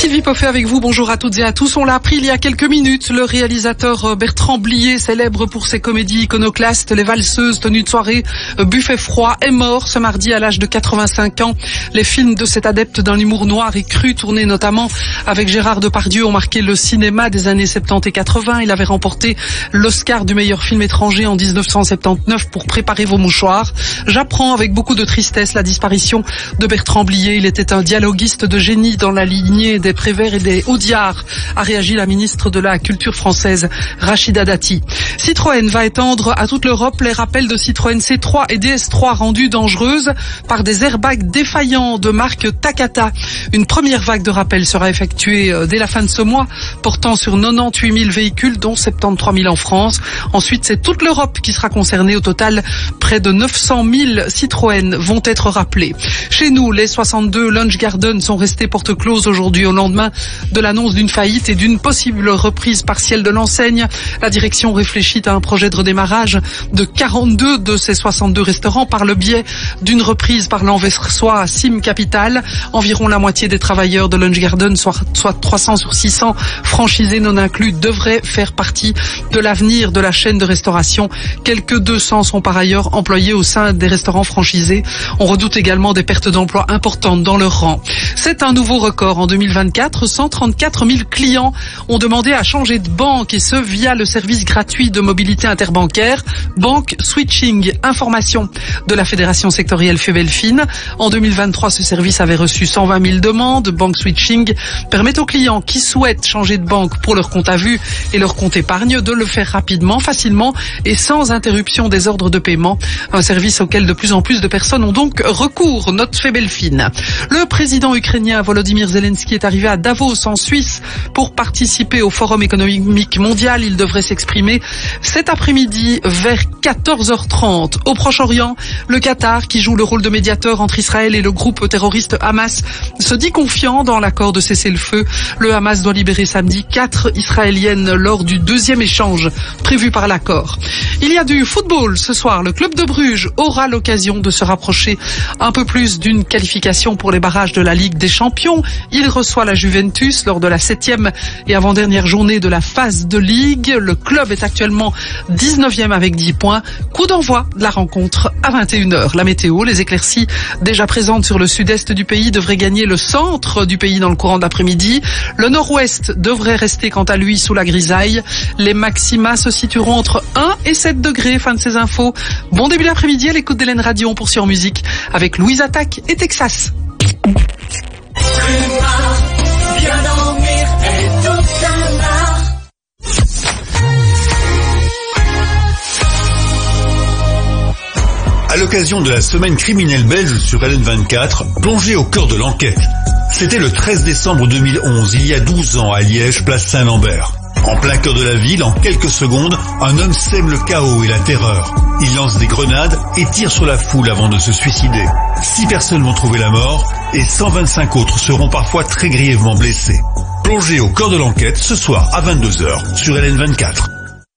Sylvie Poffet avec vous, bonjour à toutes et à tous. On l'a appris il y a quelques minutes, le réalisateur Bertrand Blier, célèbre pour ses comédies iconoclastes, Les Valseuses, Tenues de soirée, Buffet froid, est mort ce mardi à l'âge de 85 ans. Les films de cet adepte d'un humour noir et cru, tournés notamment avec Gérard Depardieu, ont marqué le cinéma des années 70 et 80. Il avait remporté l'Oscar du meilleur film étranger en 1979 pour Préparez vos mouchoirs. J'apprends avec beaucoup de tristesse la disparition de Bertrand Blier. Il était un dialoguiste de génie dans la lignée des Prévert et des Audiard, a réagi la ministre de la Culture française, Rachida Dati. Citroën va étendre à toute l'Europe les rappels de Citroën C3 et DS3 rendues dangereuses par des airbags défaillants de marque Takata. Une première vague de rappels sera effectuée dès la fin de ce mois, portant sur 98 000 véhicules, dont 73 000 en France. Ensuite, c'est toute l'Europe qui sera concernée. Au total, près de 900 000 Citroën vont être rappelés. Chez nous, les 62 Lunch Garden sont restés porte close aujourd'hui au lendemain de l'annonce d'une faillite et d'une possible reprise partielle de l'enseigne. La direction réfléchit à un projet de redémarrage de 42 de ces 62 restaurants par le biais d'une reprise par l'Anversois à Sim Capital. Environ la moitié des travailleurs de Lunch Garden, soit 300 sur 600 franchisés non inclus, devraient faire partie de l'avenir de la chaîne de restauration. Quelques 200 sont par ailleurs employés au sein des restaurants franchisés. On redoute également des pertes d'emplois importantes dans leur rang. C'est un nouveau record. En 2024, 134 000 clients ont demandé à changer de banque, et ce via le service gratuit de mobilité interbancaire Bank Switching. Information de la fédération sectorielle Febelfine. En 2023, ce service avait reçu 120 000 demandes. Bank Switching permet aux clients qui souhaitent changer de banque pour leur compte à vue et leur compte épargne de le faire rapidement, facilement et sans interruption des ordres de paiement. Un service auquel de plus en plus de personnes ont donc recours. Note Febelfine. Le président ukrainien Volodymyr Zelensky est arrivé à Davos en Suisse pour participer au Forum économique mondial. Il devrait s'exprimer cet après-midi vers 14h30. Au Proche-Orient, le Qatar, qui joue le rôle de médiateur entre Israël et le groupe terroriste Hamas, se dit confiant dans l'accord de cessez-le-feu. Le Hamas doit libérer samedi 4 Israéliennes lors du deuxième échange prévu par l'accord. Il y a du football ce soir. Le club de Bruges aura l'occasion de se rapprocher un peu plus d'une qualification pour les barrages de la Ligue des Champions. Il reçoit la Juventus lors de la 7e et avant-dernière journée de la phase de Ligue. Le club est actuellement 19e avec 10 points. Coup d'envoi de la rencontre à 21h. La météo, les éclaircies déjà présentes sur le sud-est du pays devraient gagner le centre du pays dans le courant de l'après-midi. Le nord-ouest devrait rester quant à lui sous la grisaille. Les maxima se situeront entre 1 et 7 degrés. Fin de ces infos. Bon début d'après-midi à l'écoute d'Hélène Radio. On poursuit en musique avec Louise Attaque et Texas. Bien dormir est tout un art. À l'occasion de la semaine criminelle belge sur LN24, plongez au cœur de l'enquête. C'était le 13 décembre 2011, il y a 12 ans, à Liège, place Saint-Lambert. En plein cœur de la ville, en quelques secondes, un homme sème le chaos et la terreur. Il lance des grenades et tire sur la foule avant de se suicider. 6 personnes vont trouver la mort et 125 autres seront parfois très grièvement blessés. Plongez au cœur de l'enquête ce soir à 22h sur LN24.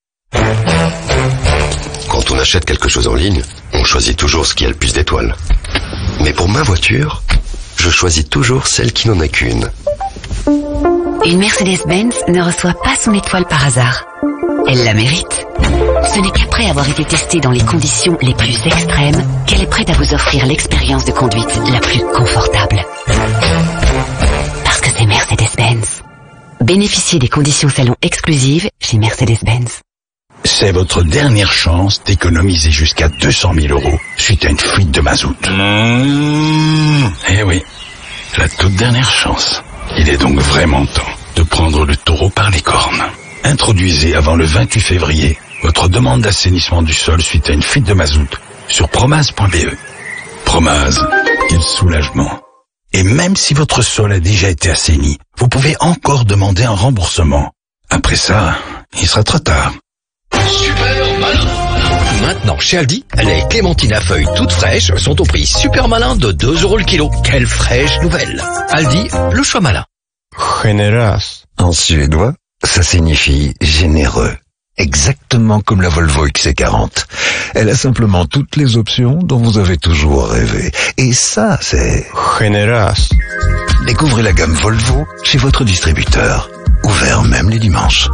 Quand on achète quelque chose en ligne, on choisit toujours ce qui a le plus d'étoiles. Mais pour ma voiture, je choisis toujours celle qui n'en a qu'une. Une Mercedes-Benz ne reçoit pas son étoile par hasard. Elle la mérite. Ce n'est qu'après avoir été testée dans les conditions les plus extrêmes qu'elle est prête à vous offrir l'expérience de conduite la plus confortable. Parce que c'est Mercedes-Benz. Bénéficiez des conditions salon exclusives chez Mercedes-Benz. C'est votre dernière chance d'économiser jusqu'à 200 000 € suite à une fuite de mazout. Eh oui, la toute dernière chance. Il est donc vraiment temps de prendre le taureau par les cornes. Introduisez avant le 28 février votre demande d'assainissement du sol suite à une fuite de mazout sur promaz.be. Promaz, quel soulagement. Et même si votre sol a déjà été assaini, vous pouvez encore demander un remboursement. Après ça, il sera trop tard. Super malin. Maintenant, chez Aldi, les clémentines à feuilles toutes fraîches sont au prix super malin de 2 € le kilo. Quelle fraîche nouvelle. Aldi, le choix malin. Generös. En suédois, ça signifie généreux. exactement comme la Volvo XC40. Elle a simplement toutes les options dont vous avez toujours rêvé. Et ça, c'est Generas. Découvrez la gamme Volvo chez votre distributeur. Ouvert même les dimanches.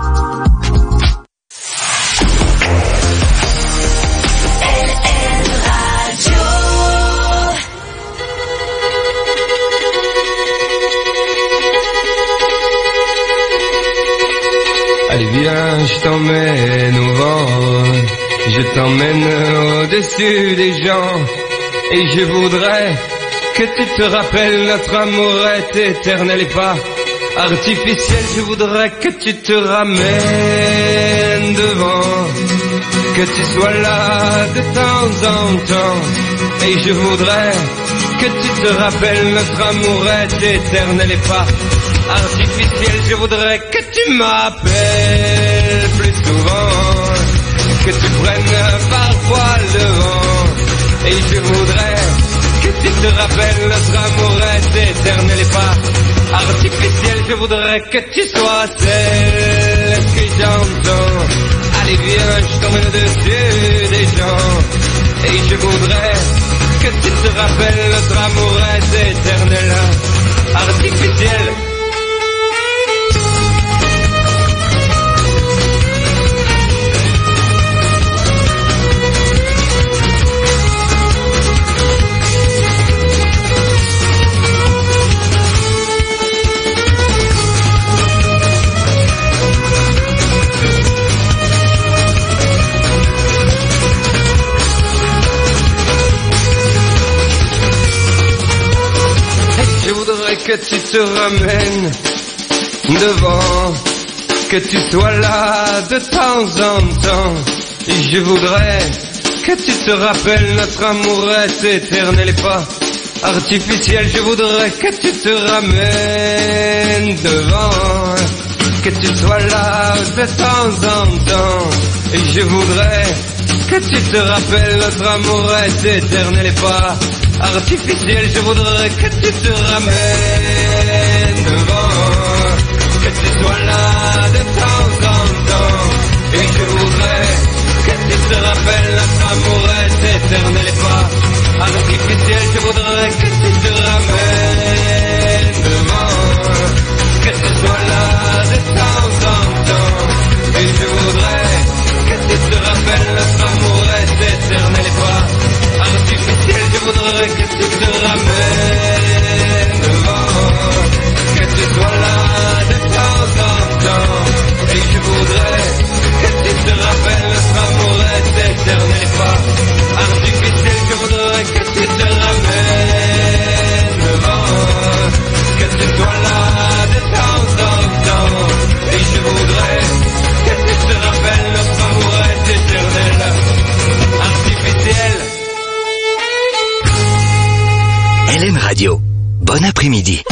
Allez viens, je t'emmène au vent, je t'emmène au-dessus des gens, et je voudrais que tu te rappelles, notre amour est éternel et pas artificiel. Je voudrais que tu te ramènes devant, que tu sois là de temps en temps, et je voudrais que tu te rappelles, notre amour est éternel et pas artificiel. Je voudrais que tu m'appelles plus souvent, que tu prennes parfois le vent, et je voudrais que tu te rappelles, notre amour est éternel et pas artificiel. Je voudrais que tu sois celle que j'entends. Allez viens, je t'emmène au-dessus des gens, et je voudrais que tu te rappelles, notre amour est éternel, artificiel. Je voudrais que tu te ramènes devant, que tu sois là de temps en temps. Et je voudrais que tu te rappelles, notre amour est éternel et pas artificiel. Je voudrais que tu te ramènes devant, que tu sois là de temps en temps. Et je voudrais que tu te rappelles, notre amour est éternel et pas artificiel. Je voudrais que tu te ramènes devant, que tu sois là de temps en temps. Et je voudrais que tu te rappelles, notre amour est éternel et pas artificiel. Je voudrais que tu te ramènes devant, que tu sois là de temps en temps. Et je voudrais que tu te rappelles, notre amour est éternel et pas artificiel. Je voudrais que tu te ramènes devant, que tu sois là de temps en temps. Et je voudrais que tu te rappelles, notre amour est éternel et pas artificiel. Je voudrais que tu te ramènes devant, que tu sois là de temps en temps. Et je voudrais que tu te rappelles, notre amour est éternel, artificiel. LM Radio, bon après-midi.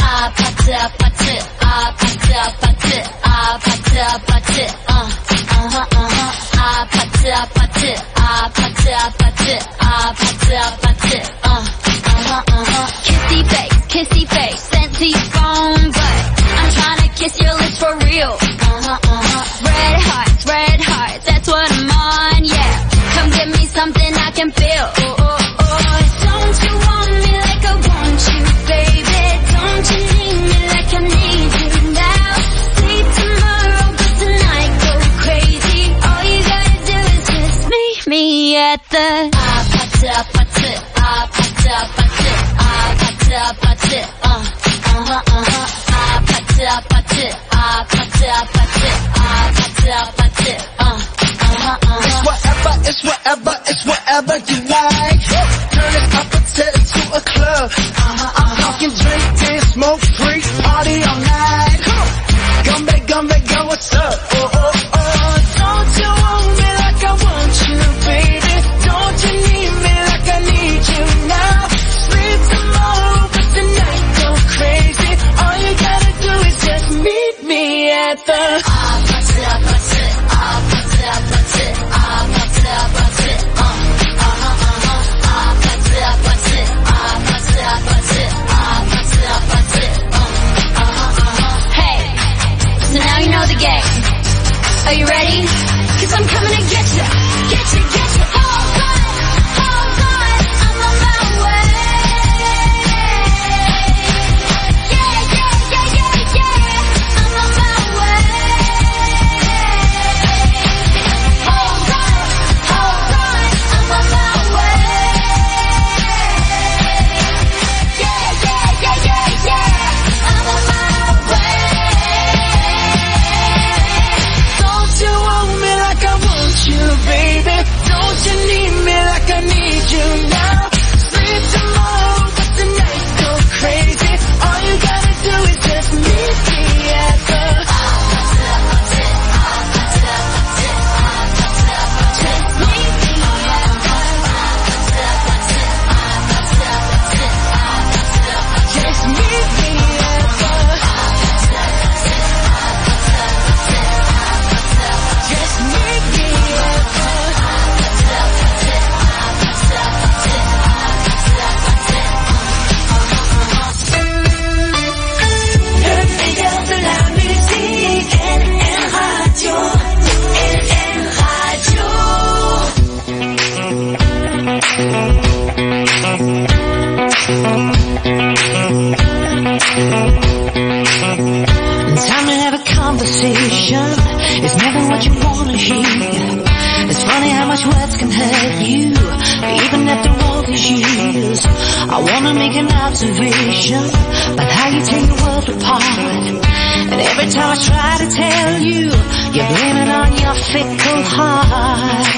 Kissy face, sent to your phone, but I'm trying to kiss your lips for real. Red hearts, that's what I'm on, yeah. Come give me something I can feel. Don't you want me like I want you, baby? Don't you need me like I need you now? Sleep tomorrow, but tonight go crazy. All you gotta do is just meet me at the It's whatever you like. Turn it up to a club. I'm talking drink, dance, smoke, free, party all night. Come back, go, what's up? Don't you want me like I want you, baby? Don't you need me like I need you now? Sleep tomorrow, but tonight go crazy. All you gotta do is just meet me at the Hey, so now you know the game. Are you ready? conversation is never what you wanna hear. It's funny how much words can hurt you, even after all these years. I wanna make an observation about how you tear your world apart. And every time I try to tell you, you blame it on your fickle heart.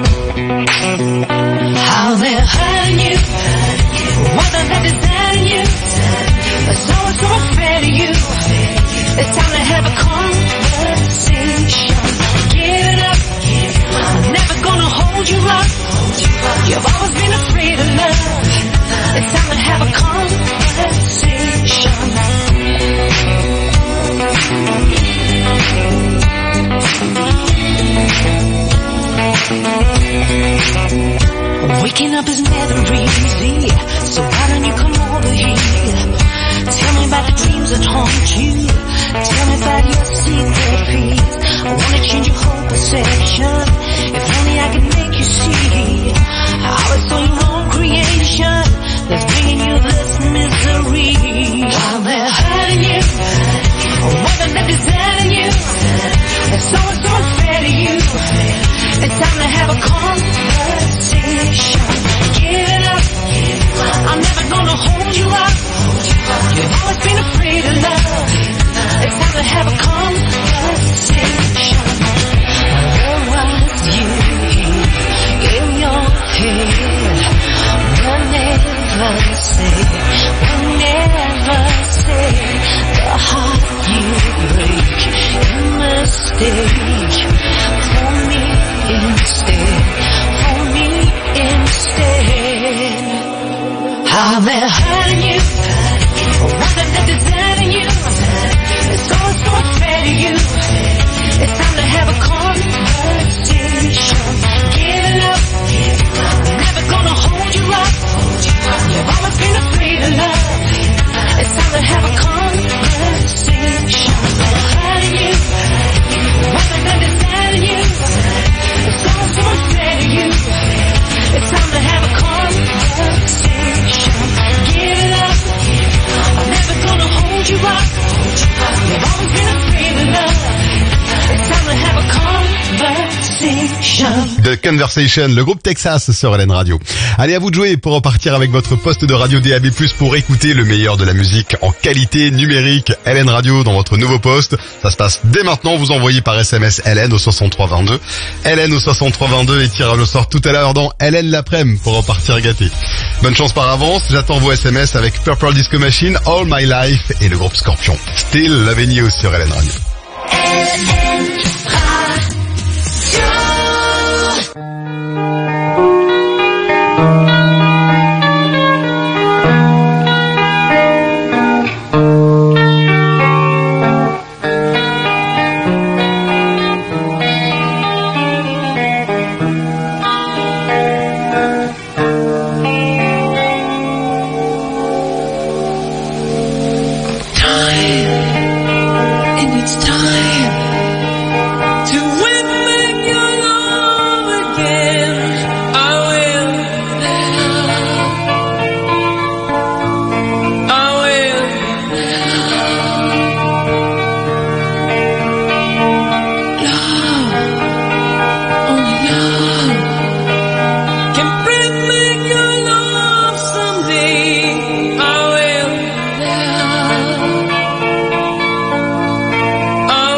How they're hurting you, whether they're deserting you, so afraid of you. It's time to have a conversation. Give it up, I'm never gonna hold you up. You've always been afraid of love. It's time to have a conversation. Waking up is never easy, so why don't you come over here? Tell me about the dreams that haunt you. Tell me about your secret fears. I wanna change your whole perception. If only I could make you see how it's all your own creation that's bringing you this misery. While they're hurting you, whether they're deserting you, if someone's so unfair to you, it's time to have a conversation. Give it up, I'm never gonna hold you up. You've always been afraid of love. It's time to have a conversation. Where was you in your head? We'll never say the heart you break. A mistake for me instead. How they're hurting you, whether they're deserting you, it's all so unfair to you. It's time to have a conversation. Give it up, I'm never gonna hold you up. You've always been afraid of love. It's time to have a conversation. They're hurting you, whether they're deserting you, it's all so unfair to you. It's time to have a conversation. Give it up, I'm never gonna hold you up. You've always been afraid of love. It's time to have a conversation. The Conversation, le groupe Texas sur LN Radio. Allez, à vous de jouer pour repartir avec votre poste de radio DAB+, pour écouter le meilleur de la musique en qualité numérique. LN Radio dans votre nouveau poste. Ça se passe dès maintenant. Vous envoyez par SMS LN au 6322. LN au 6322 et tirage au sort tout à l'heure dans LN l'après-midi pour repartir gâté. Bonne chance par avance. J'attends vos SMS avec Purple Disco Machine, All My Life et le groupe Scorpion. Still Loving You sur LN Radio. I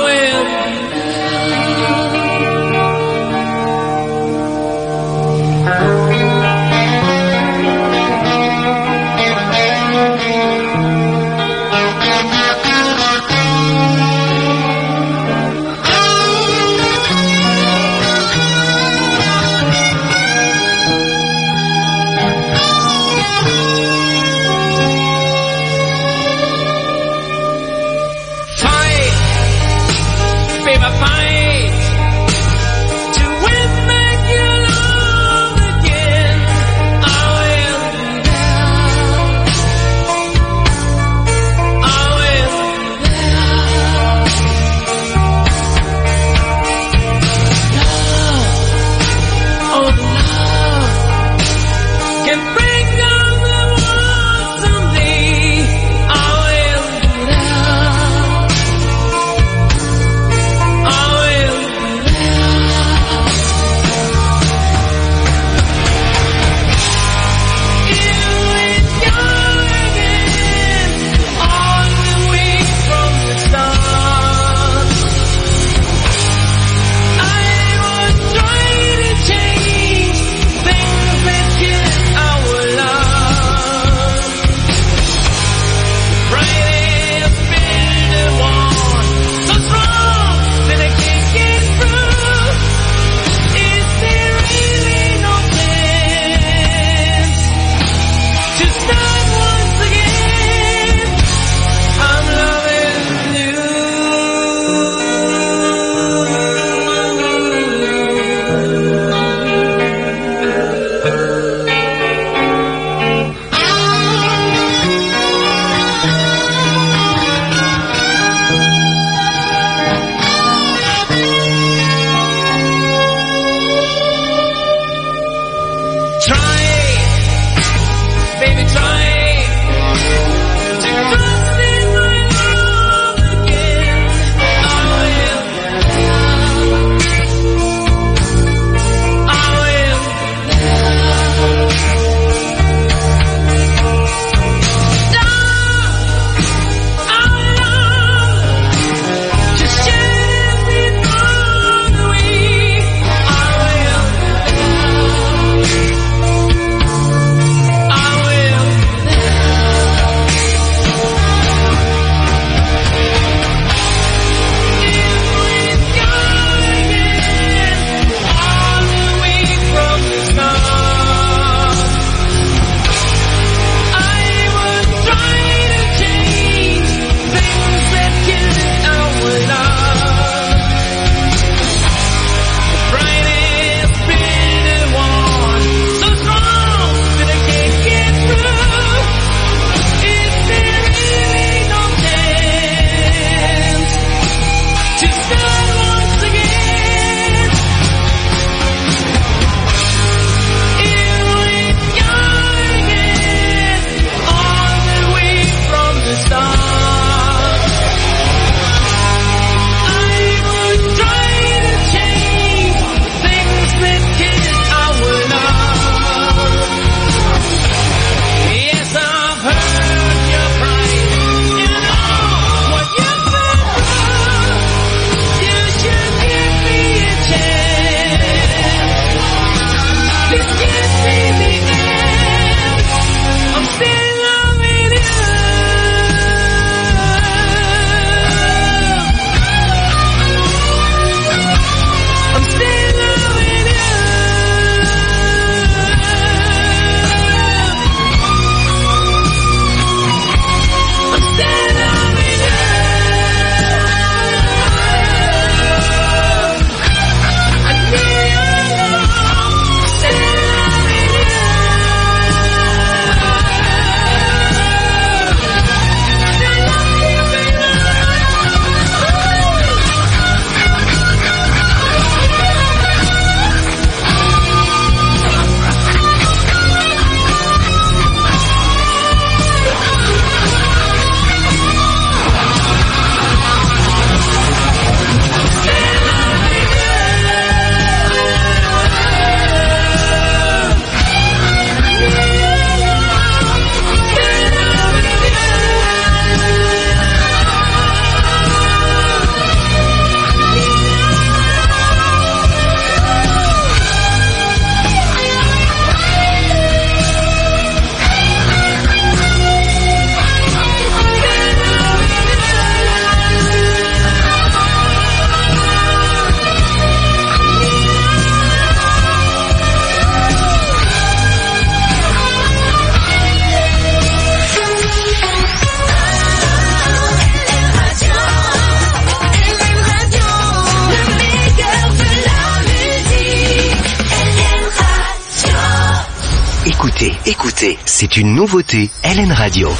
écoutez, c'est une nouveauté, LN Radio.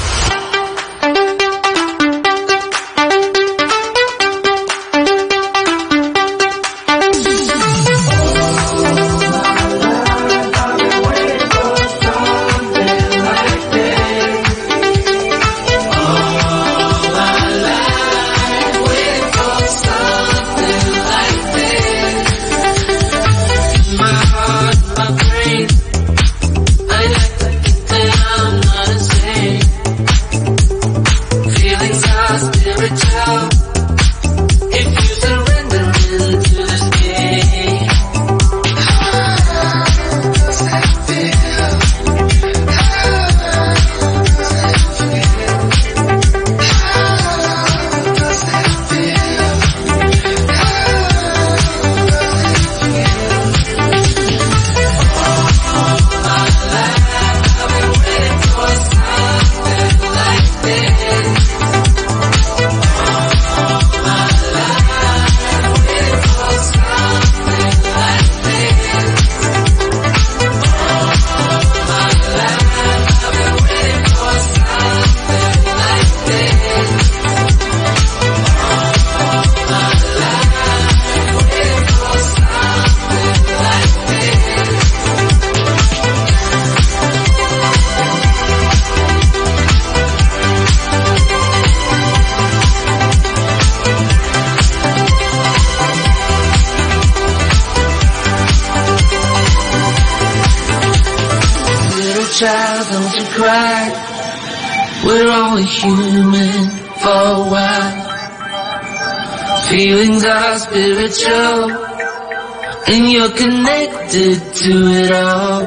Child, don't you cry. We're only human for a while. Feelings are spiritual, and you're connected to it all.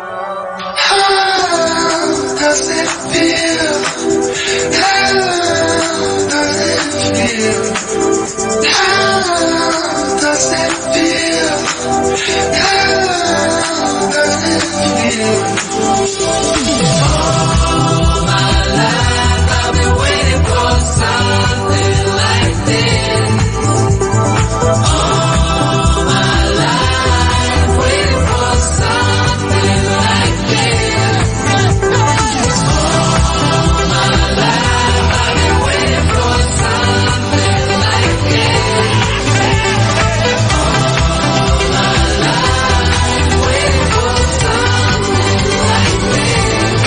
How does it feel? How does it feel? How does it feel? How does it feel? All my life I've been waiting for something like this. All my life waiting for something like this. All my life I've been waiting for something like this. All my life waiting for something like this.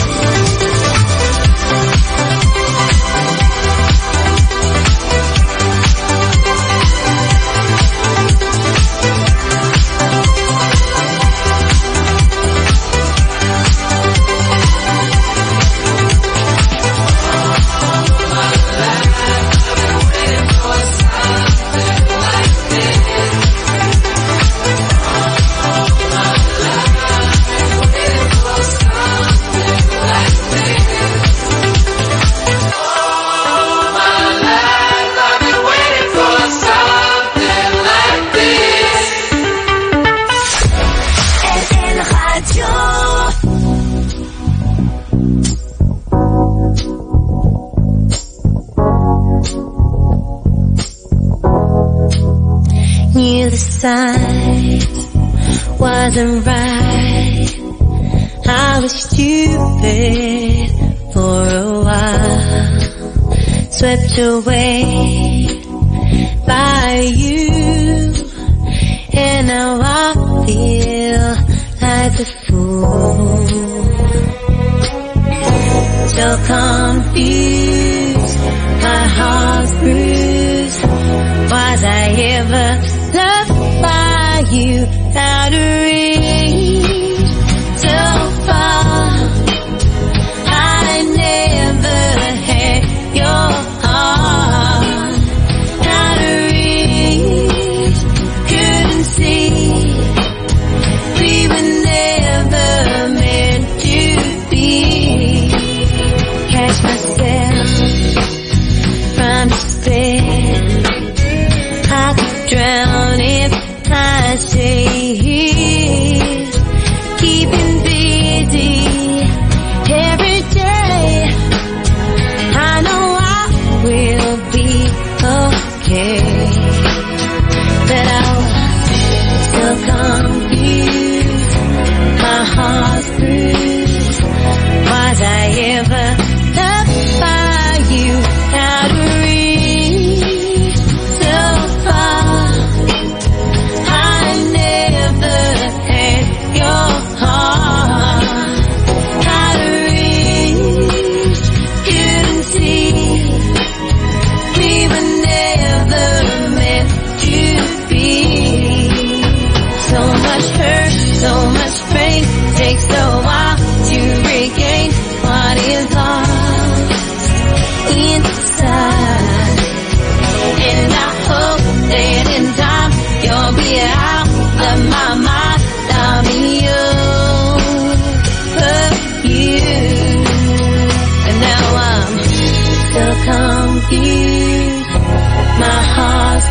Knew the signs wasn't right. I was stupid for a while, swept away by you, and now I feel like a fool. So confused, my heart's bruised. Was I ever loved by you out of reach? So far, I never had your heart out of reach. Couldn't see we were never meant to be. Catch myself from despair. I could drown if I stayed. Keeping busy every day. I know I will be okay, but I'm so confused. My heart's bruised.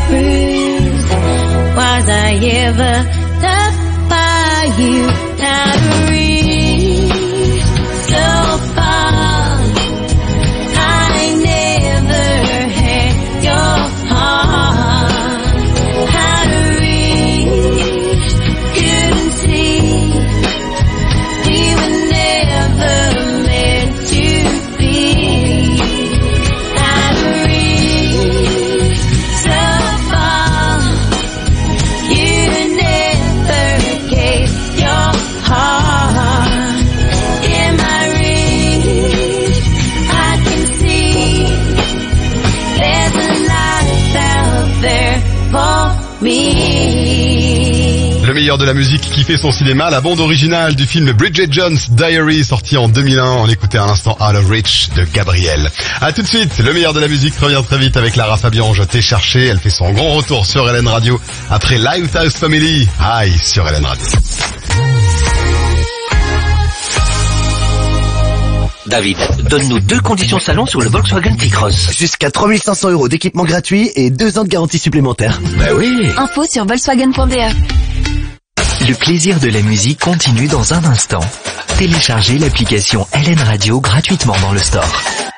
bruised. Was I ever loved by you? How to reach so far? I never had your heart. How to reach? Couldn't see. We were never meant to be. How to reach so far? You never gave your heart. In my reach, I can see there's a life out there for me. Le meilleur de la musique qui fait son cinéma, la bande originale du film Bridget Jones's Diary, sorti en 2001. On écoutait à l'instant Out of Reach de Gabriel. A tout de suite, le meilleur de la musique revient très vite avec Lara Fabian. Je t'ai cherché, elle fait son grand retour sur LN Radio après Lifehouse Family. Aïe, sur LN Radio. David, donne-nous 2 conditions salon sur le Volkswagen T-Cross. Jusqu'à 3500 € d'équipement gratuit et 2 ans de garantie supplémentaire. Bah oui. Info sur Volkswagen.de. Le plaisir de la musique continue dans un instant. Téléchargez l'application LN Radio gratuitement dans le store.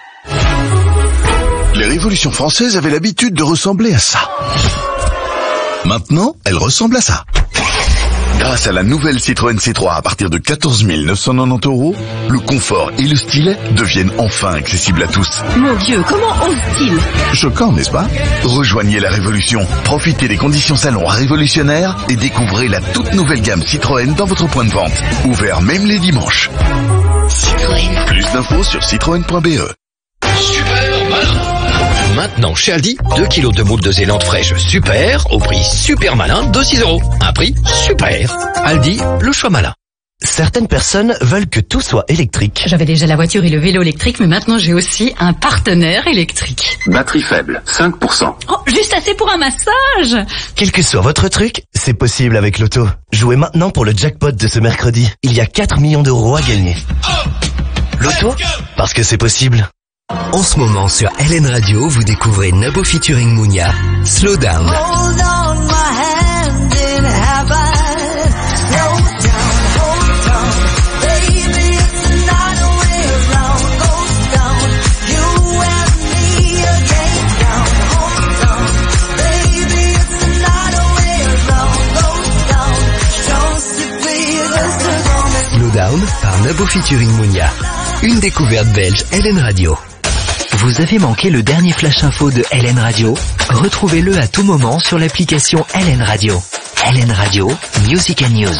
Les révolutions françaises avaient l'habitude de ressembler à ça. Maintenant, elles ressemblent à ça. Grâce à la nouvelle Citroën C3 à partir de 14 990 €, le confort et le style deviennent enfin accessibles à tous. Mon Dieu, comment ose-t-il? Choquant, n'est-ce pas? Rejoignez la révolution, profitez des conditions salon révolutionnaires et découvrez la toute nouvelle gamme Citroën dans votre point de vente. Ouvert même les dimanches. Citroën. Plus d'infos sur citroën.be. Super malin. Maintenant, chez Aldi, 2 kilos de moules de Zélande fraîche super, au prix super malin de 6 €. Un prix super. Aldi, le choix malin. Certaines personnes veulent que tout soit électrique. J'avais déjà la voiture et le vélo électrique, mais maintenant j'ai aussi un partenaire électrique. Batterie faible, 5%. Oh, juste assez pour un massage. Quel que soit votre truc, c'est possible avec Loto. Jouez maintenant pour le jackpot de ce mercredi. Il y a 4 millions d'euros à gagner. Loto, parce que c'est possible. En ce moment sur LN Radio, vous découvrez Nabo featuring Mounia, Slow Down. Hold on my hand and have I slow down, hold on. Baby, it's not a way around, goes down. You and me against down, hold on. Baby, it's not a way around, goes down. Don't se Slow Down par Nabo featuring Mounia. Une découverte belge LN Radio. Vous avez manqué le dernier flash info de LN Radio? Retrouvez-le à tout moment sur l'application LN Radio. LN Radio, Music and News.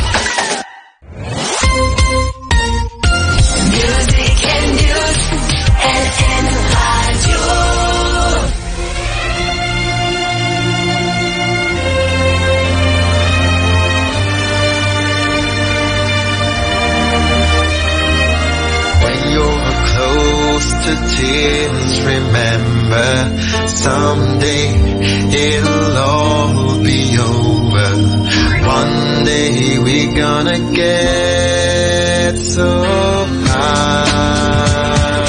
Music and news, LN Radio. When you're close to tears, remember someday it'll all be over. One day we're gonna get so high.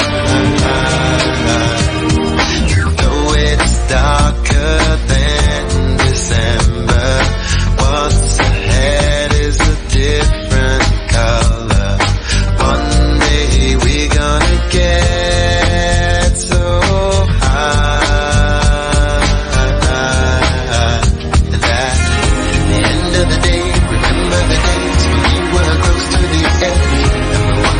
Though it's darker than December, what's ahead is a different color. One day we're gonna get so high. And at the end of the day, remember the days when we were close to the edge, and the one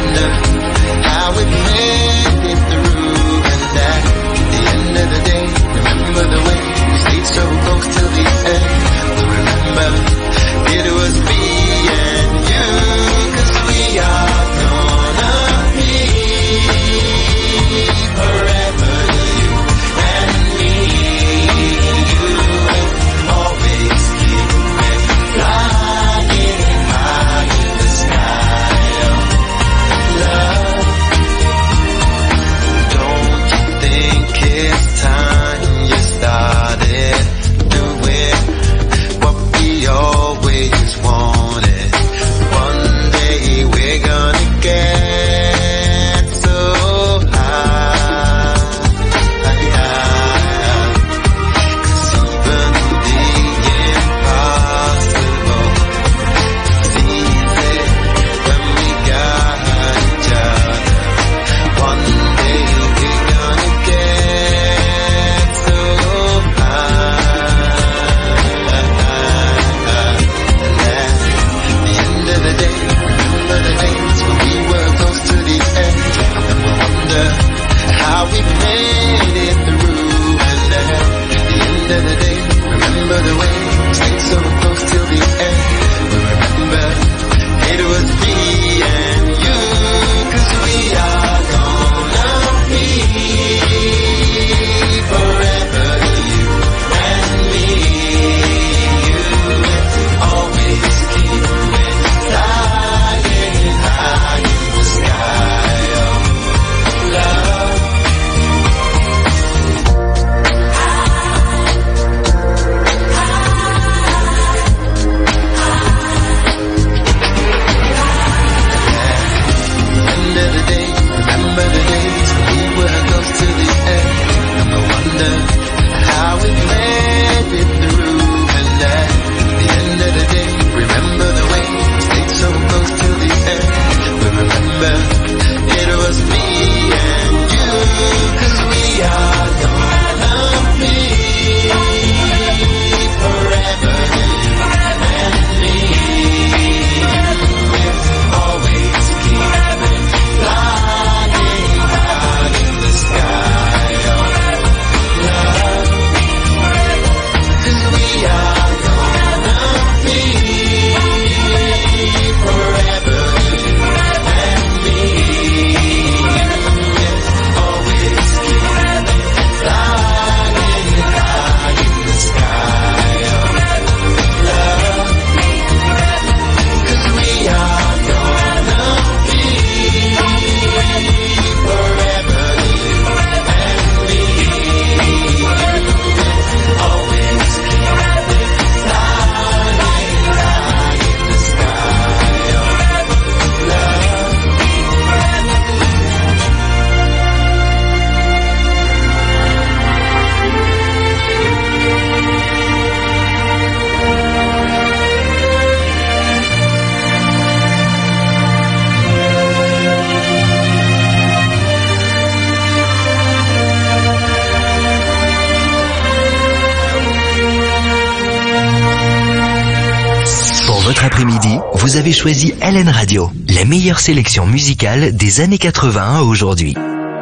votre après-midi, vous avez choisi LN Radio, la meilleure sélection musicale des années 80 à aujourd'hui.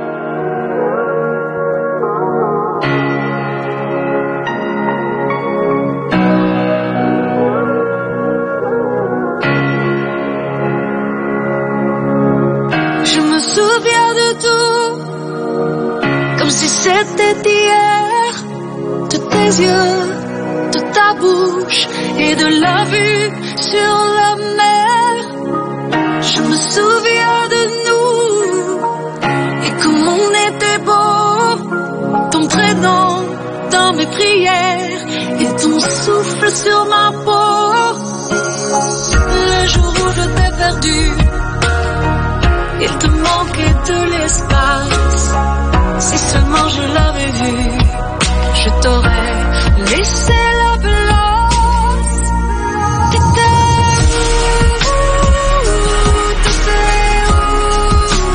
Je me souviens de tout, comme si c'était hier, de tes yeux, de ta bouche et de la vue sur la mer. Je me souviens de nous et comme on était beau, ton prénom dans mes prières et ton souffle sur ma peau. Le jour où je t'ai perdu, il te manquait de l'espace. Si seulement je l'avais vu, je t'aurais laissé la place. T'étais où?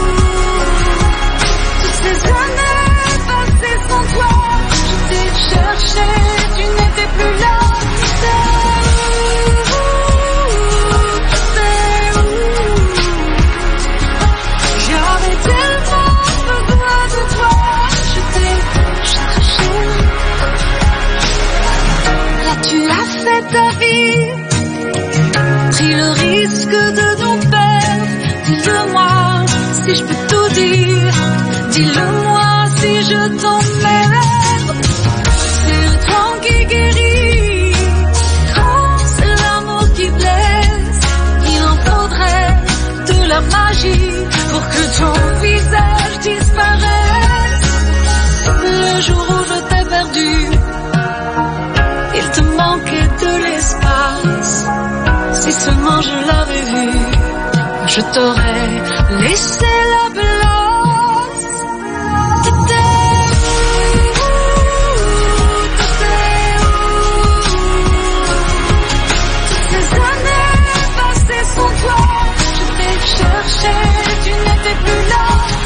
Toutes ces années passées sans toi, je t'ai cherché, tu n'étais plus là. J'avais tellement besoin de toi, je t'ai cherché. Là tu as fait ta vie, pris le risque de nous perdre. Dis-le-moi si je peux tout dire, dis-le-moi si je t'emmerde. C'est le temps qui guérit, quand c'est l'amour qui blesse. Il en faudrait de la magie pour que ton visage disparaisse. Le jour où je t'ai perdu, il te manquait de l'espace. Si seulement je l'avais vu, je t'aurais laissé la place. T'étais où? Toutes ces années passées sans toi, je t'ai cherché, tu n'étais plus là.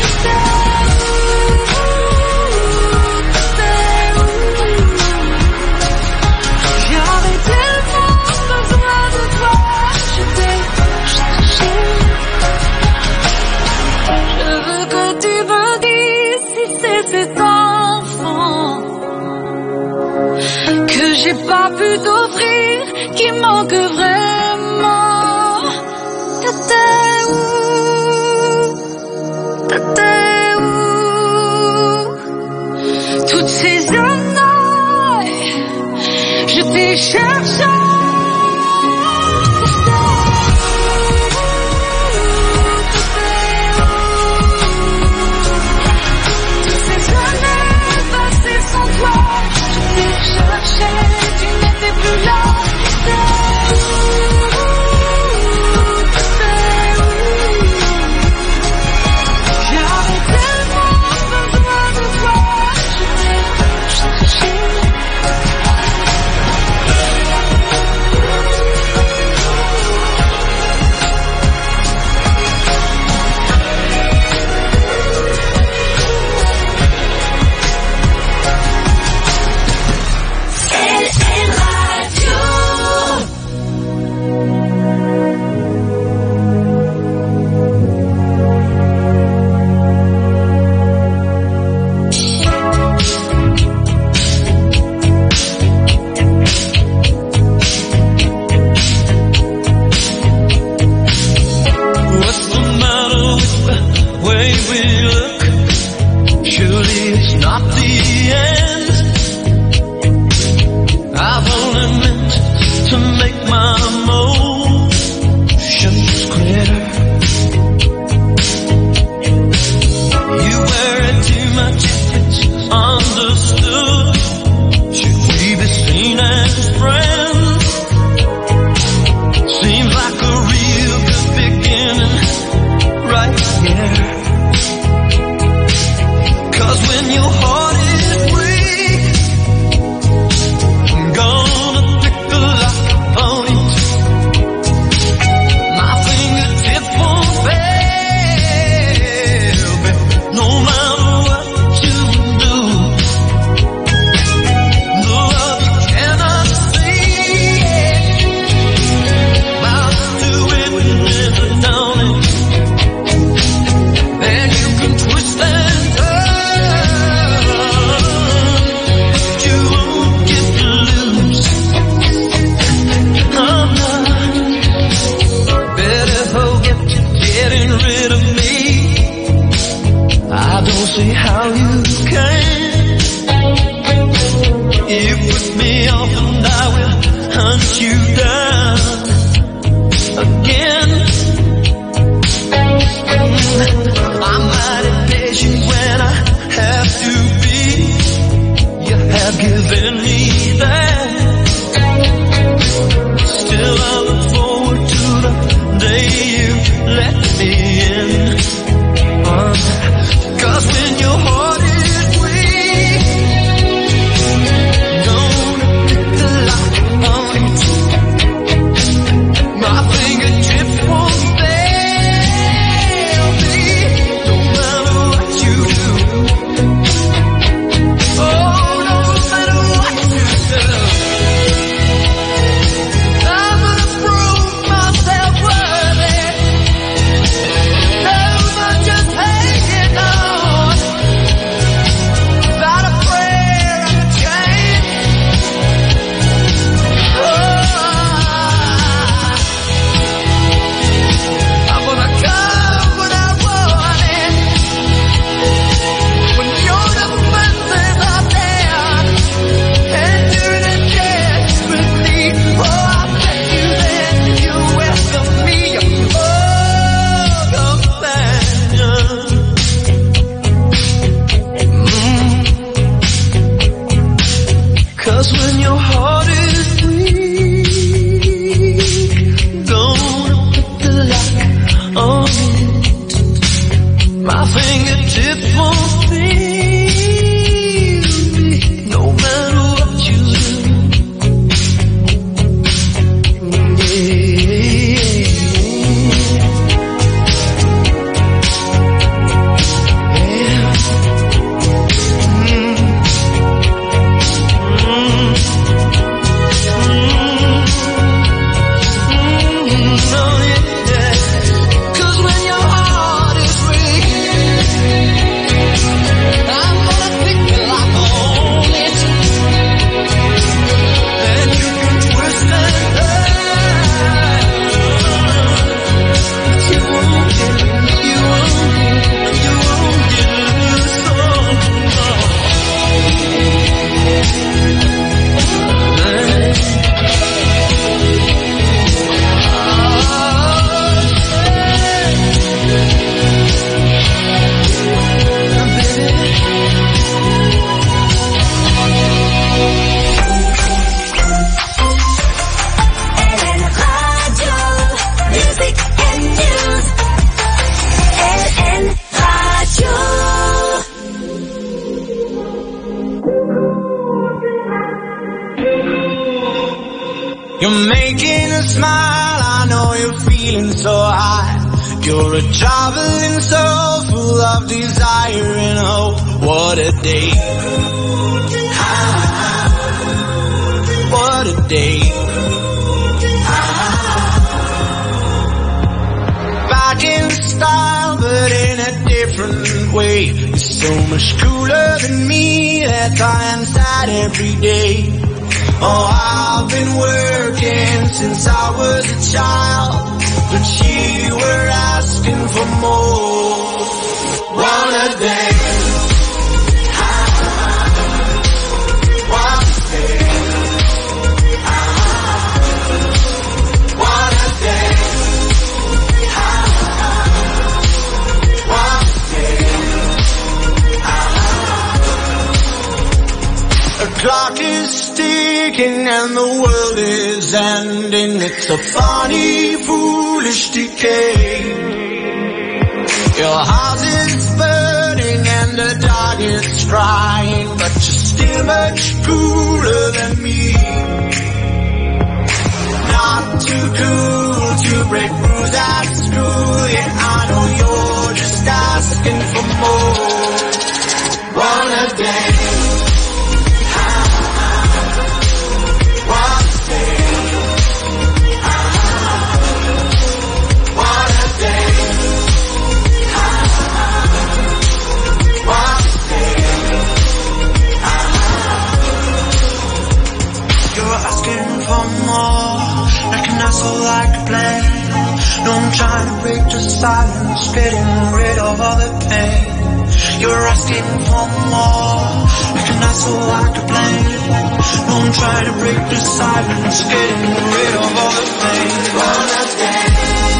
J'avais tellement besoin de toi, je t'ai cherché. Je veux que tu me dises si c'est cet enfant que j'ai pas pu t'offrir qui manque vraiment. T'étais où? T'étais où? Toutes ces années, je t'ai cherché. Toutes ces années passées sans toi, je t'ai cherché, tu n'étais plus là. J'avais tellement besoin de toi, je t'ai cherché. What's the matter with the way we look? Surely it's not the end. I've only meant to make my emotions clear. You worry too much if it's understood. Should we be seen as friends? Seems like a real good beginning right here. 'Cause when your heart is weak, I'm gonna pick the lock You put me off and I will hunt you down again. I'm mighty patient when I have to be. You have given me that. Still I look forward to the day you let me in. 'Cause when your heart is weak, don't hit the lock on it. My fingertips won't fail me, no matter what you do. Oh, no matter what you do. I'm gonna prove myself worthy. Never just hanging on without a prayer and a change. I'm gonna come when I want it. When your defenses are down and you're in desperately, oh, I bet you then you welcome me, oh, companion. 'Cause when your heart is weak, gonna put the lock on it. My fingertips won't feel me, no matter what you You're making a smile, I know you're feeling so high. You're a traveling soul full of desire and hope. What a day. What a day. Back in style, but in a different way. You're so much cooler than me, that's why I'm sad every day. Oh, I've been working since I was a child, but you were asking for more. What a day. What a day. What a day. What a day. The clock is ticking and the world is ending. It's a funny, foolish decay. Your house is burning and the dog is crying, but you're still much cooler than me. Not too cool to break rules at school. Yeah, I know you're just asking for more. What a day. Like a plane. No, I'm trying to break the silence, getting rid of all the pain. You're asking for more, and that's all I complain. Don't try to break the silence, getting rid of all the pain. Wanna dance.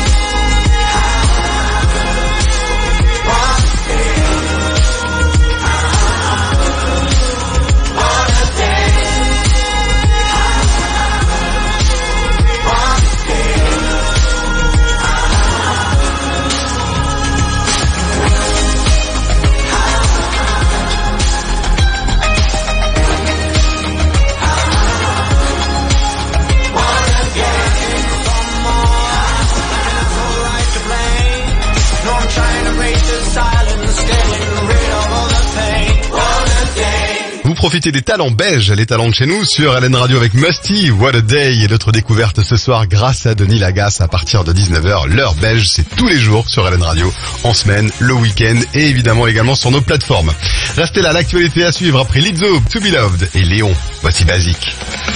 Vous profitez des talents belges, les talents de chez nous, sur LN Radio avec Musty, What a Day, et notre découverte ce soir grâce à Denis Lagasse à partir de 19h. L'heure belge, c'est tous les jours sur LN Radio, en semaine, le week-end et évidemment également sur nos plateformes. Restez là, l'actualité à suivre après Lizzo, To Be Loved et Léon. Voici Basique.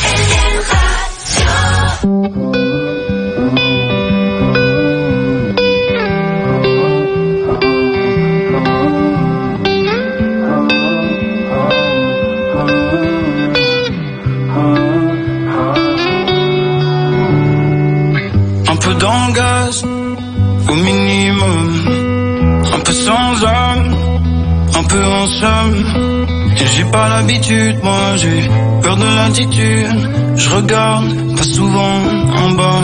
Dans le gaz, au minimum, un peu sans âme, un peu en somme. J'ai pas l'habitude, moi j'ai peur de l'attitude. Je regarde pas souvent en bas,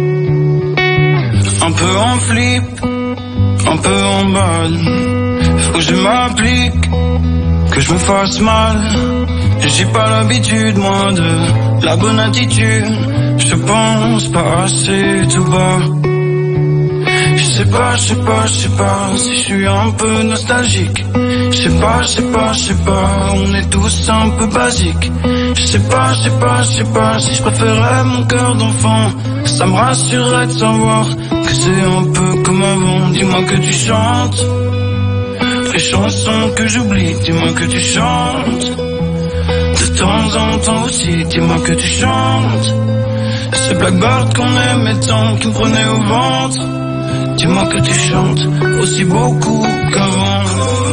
un peu en flip, un peu en balle. Faut que je m'applique, que je me fasse mal. J'ai pas l'habitude, moi, de la bonne attitude. Je pense pas assez tout bas. Je sais pas si je suis un peu nostalgique. Je sais pas, on est tous un peu basiques. Je sais pas si je préférais mon cœur d'enfant. Ça me rassurerait de savoir que c'est un peu comme avant. Dis-moi que tu chantes les chansons que j'oublie, dis-moi que tu chantes. De temps en temps aussi, dis-moi que tu chantes. Ce Blackbird qu'on aimait tant, qui me prenait au ventre. Dis-moi que tu chantes aussi beaucoup qu'avant.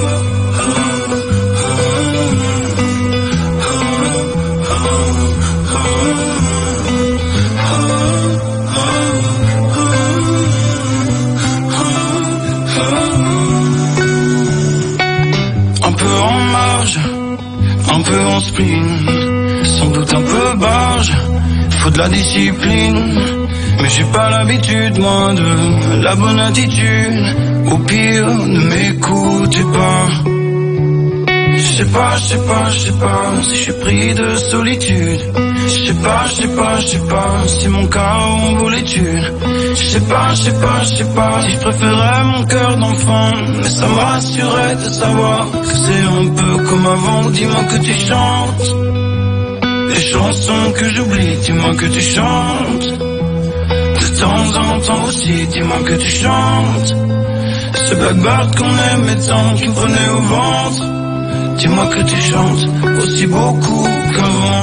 Un peu en marge, un peu en spleen, sans doute un peu barge. Faut de la discipline, mais j'ai pas l'habitude, moi, de la bonne attitude. Au pire, ne m'écoutez pas. Je sais pas si je suis pris de solitude. Je sais pas si mon cas en vaut l'étude. Je sais pas si je préférais mon cœur d'enfant. Mais ça me rassurerait de savoir que c'est un peu comme avant. Dis-moi que tu chantes les chansons que j'oublie, dis-moi que tu chantes. De temps en temps aussi, dis-moi que tu chantes. Ce Blackbird qu'on aimait tant, qui me prenait au ventre. Dis-moi que tu chantes aussi beaucoup qu'avant.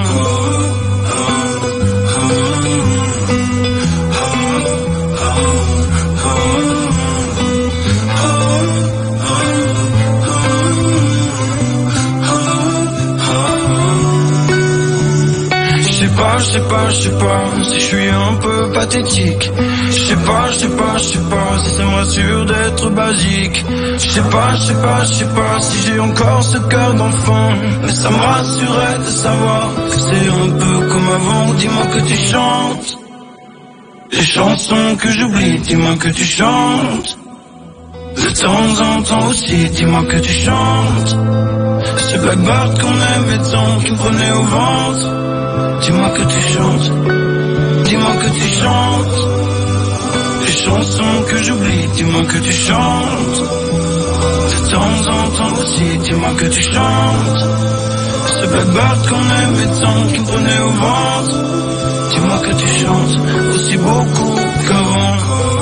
Je sais pas si je suis un peu pathétique. Je sais pas si ça me rassure d'être basique. Je sais pas si j'ai encore ce cœur d'enfant. Mais ça me rassurerait de savoir que c'est un peu comme avant. Dis-moi que tu chantes les chansons que j'oublie, dis-moi que tu chantes. De temps en temps aussi, dis-moi que tu chantes. Ce Blackbird qu'on aimait tant, qui me prenait au ventre. Dis-moi que tu chantes, dis-moi que tu chantes. Les chansons que j'oublie, dis-moi que tu chantes. De temps en temps aussi, dis-moi que tu chantes. Ce Blackbird qu'on aimait tant, qui me prenait au ventre. Dis-moi que tu chantes aussi beaucoup qu'avant.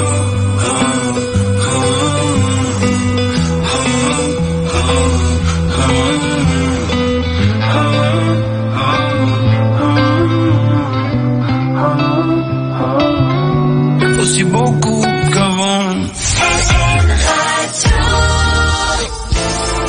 Aussi beaucoup qu'avant.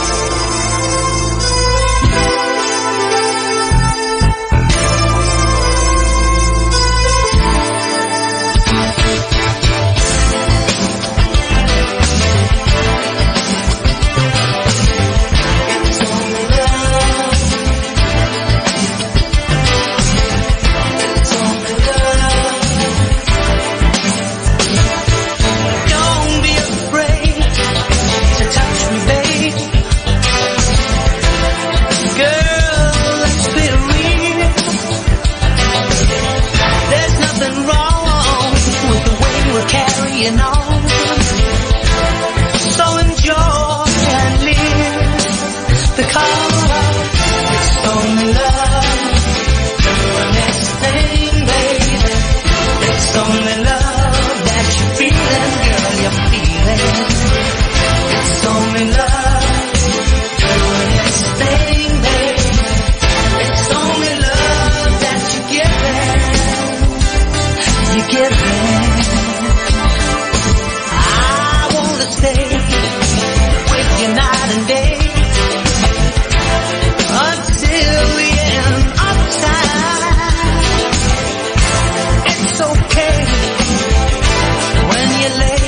carrying on. So enjoy and live, because it's only love doing its thing, baby. It's only love that you're feeling, girl, you're feeling. It's only love doing its thing, baby. It's only love that you're giving. I wanna stay with you night and day until the end of time. It's okay when you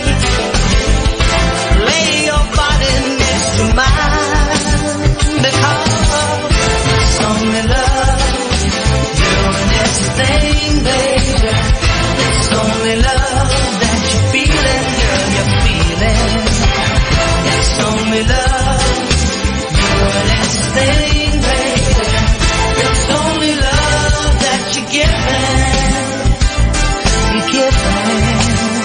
lay your body next to mine, because it's only love doing its thing, baby. It's only love that you're feeling, girl, you're feeling. It's only love doing its thing, baby. It's only love that you're giving. You're giving.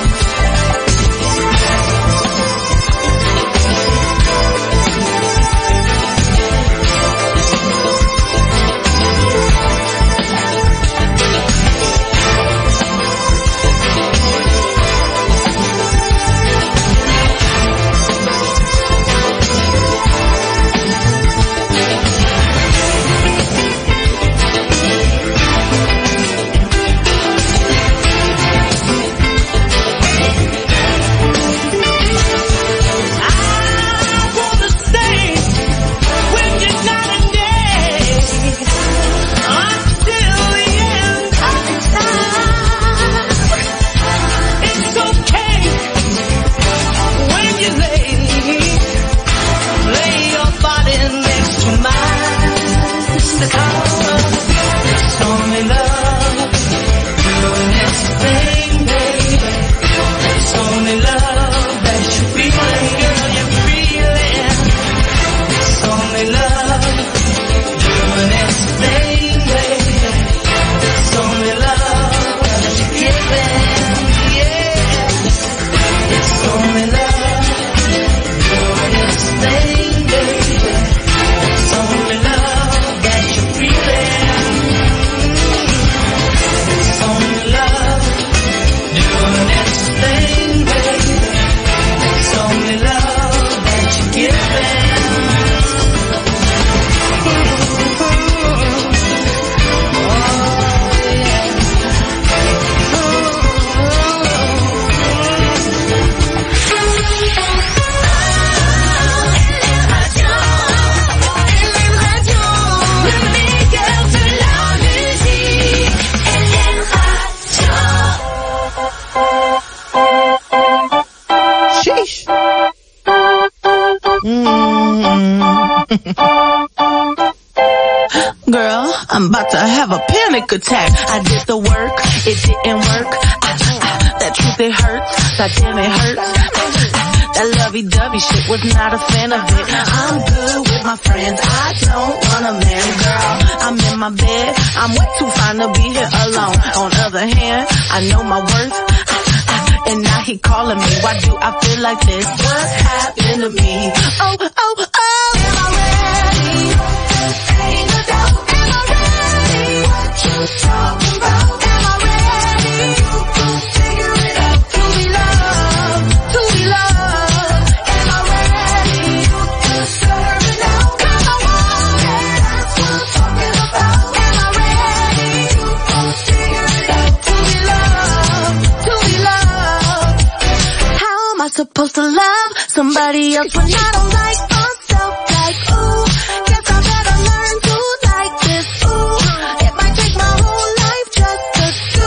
Girl, I'm about to have a panic attack. I did the work, it didn't work. That truth, it hurts. That damn, it hurts. That lovey-dovey shit, was not a fan of it. I'm good with my friends, I don't want a man, girl. I'm in my bed, I'm way too fine to be here alone. On the other hand, I know my worth. And now he calling me, why do I feel like this? What happened to me? Oh, oh, oh. Am I ready? Ain't no doubt. Am I ready? What you talking about? Am I ready? Figure it out. To be loved, to be loved. Am I ready? Serve it now. 'Cause I want it. That's what I'm talking about. Am I ready? Figure it out. To be loved, to be loved. How am I supposed to love somebody else when I don't like myself? Like, ooh, guess I better learn to like this. Ooh, it might take my whole life just to do.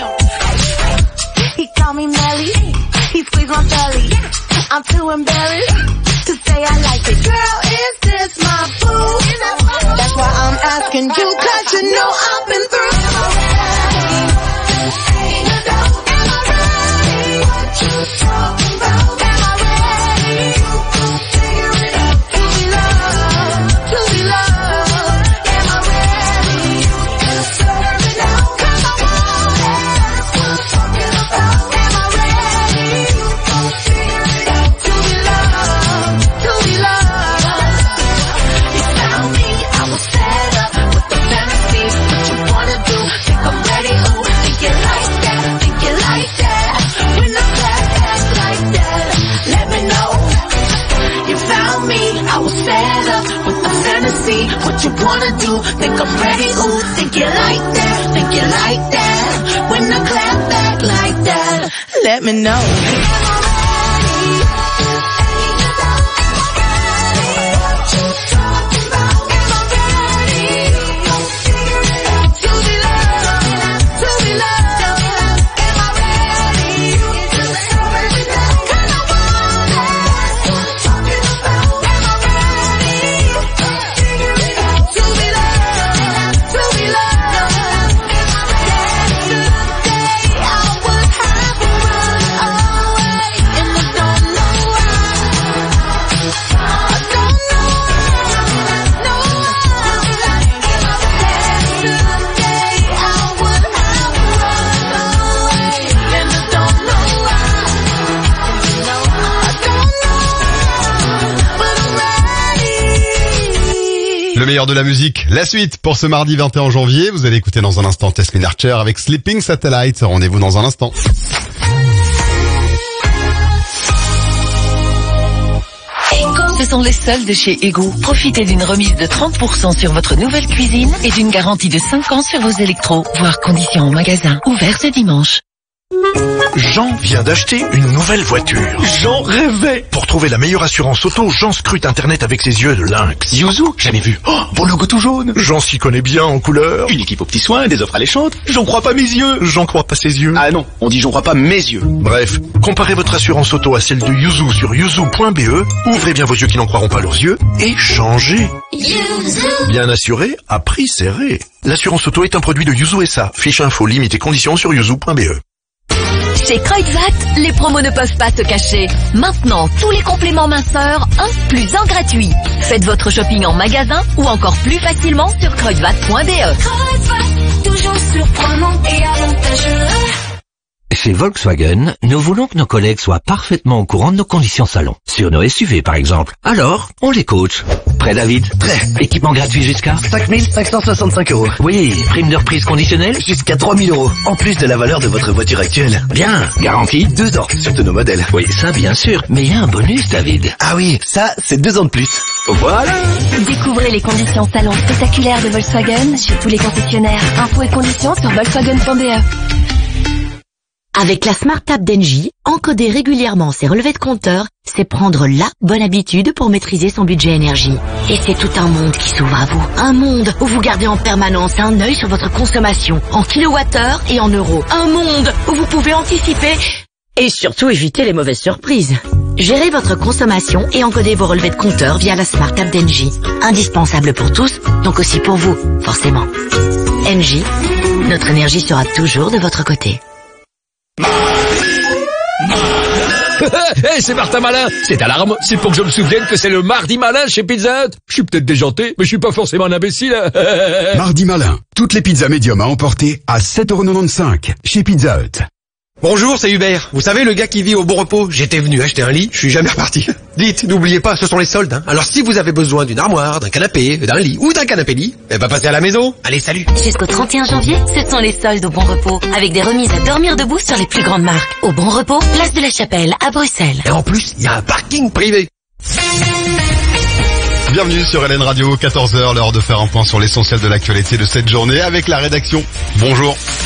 He called me Melly, he squeezed my belly. I'm too embarrassed to say I like it. Girl, is this my boo? That's why I'm asking you, 'cause you know I've been through. Am I ready? Ain't no doubt. Am I ready? What you talking about? Am I ready? Figure it out. To be loved, to be loved. Am I ready? Serve it now. 'Cause I want it. That's what I'm talking about. Am I ready? think you like that. When I clap back like that, let me know. Le meilleur de la musique, la suite pour ce mardi 21 janvier. Vous allez écouter dans un instant Tesmin Archer avec Sleeping Satellite. Rendez-vous dans un instant. Ce sont les soldes chez Ego. Profitez d'une remise de 30% sur votre nouvelle cuisine et d'une garantie de 5 ans sur vos électros. Voir conditions en magasin. Ouvert ce dimanche. Jean vient d'acheter une nouvelle voiture. Jean rêvait. Pour trouver la meilleure assurance auto, Jean scrute Internet avec ses yeux de lynx. Yuzu, jamais vu. Oh, beau logo tout jaune. Jean s'y connaît bien en couleur. Une équipe aux petits soins, des offres alléchantes. J'en crois pas mes yeux. J'en crois pas ses yeux. Ah non, on dit j'en crois pas mes yeux. Bref, comparez votre assurance auto à celle de Yuzu sur yuzu.be. Ouvrez bien vos yeux qui n'en croiront pas leurs yeux et changez. Yuzu. Bien assuré, à prix serré. L'assurance auto est un produit de Yuzu SA. Fiche info, limite et conditions sur yuzu.be. Chez Kruidvat, les promos ne peuvent pas se cacher. Maintenant, tous les compléments minceurs, 1 plus 1 gratuit. Faites votre shopping en magasin ou encore plus facilement sur kruidvat.be. Kruidvat, toujours surprenant et avantageux. Chez Volkswagen, nous voulons que nos collègues soient parfaitement au courant de nos conditions salon. Sur nos SUV, par exemple. Alors, on les coach. Prêt, David? Prêt. Équipement gratuit jusqu'à 5565 €. Oui, prime de reprise conditionnelle Jusqu'à 3000 €. En plus de la valeur de votre voiture actuelle. Bien. Garantie 2 ans sur tous nos modèles. Oui, ça bien sûr. Mais il y a un bonus, David. Ah oui, ça, c'est 2 ans de plus. Voilà. Découvrez les conditions salon spectaculaires de Volkswagen chez tous les concessionnaires. Infos et conditions sur volkswagen.be. Avec la Smart App d'Engie, encoder régulièrement ses relevés de compteur, c'est prendre la bonne habitude pour maîtriser son budget énergie. Et c'est tout un monde qui s'ouvre à vous. Un monde où vous gardez en permanence un œil sur votre consommation, en kilowattheures et en euros. Un monde où vous pouvez anticiper et surtout éviter les mauvaises surprises. Gérez votre consommation et encodez vos relevés de compteur via la Smart App d'Engie. Indispensable pour tous, donc aussi pour vous, forcément. Engie, notre énergie sera toujours de votre côté. Hey, c'est Martin Malin. Cette alarme, c'est pour que je me souvienne que c'est le mardi malin chez Pizza Hut. Je suis peut-être déjanté, mais je suis pas forcément un imbécile. Mardi malin. Toutes les pizzas médium à emporter à 7,95 € chez Pizza Hut. Bonjour, c'est Hubert. Vous savez, le gars qui vit au Bon Repos. J'étais venu acheter un lit, je suis jamais reparti. Dites, n'oubliez pas, ce sont les soldes. Hein. Alors si vous avez besoin d'une armoire, d'un canapé, d'un lit ou d'un canapé-lit, passez à la maison. Allez, salut. Jusqu'au 31 janvier, ce sont les soldes au Bon Repos, avec des remises à dormir debout sur les plus grandes marques. Au Bon Repos, place de la Chapelle, à Bruxelles. Et en plus, il y a un parking privé. Bienvenue sur LN Radio, 14h, l'heure de faire un point sur l'essentiel de l'actualité de cette journée avec la rédaction. Bonjour.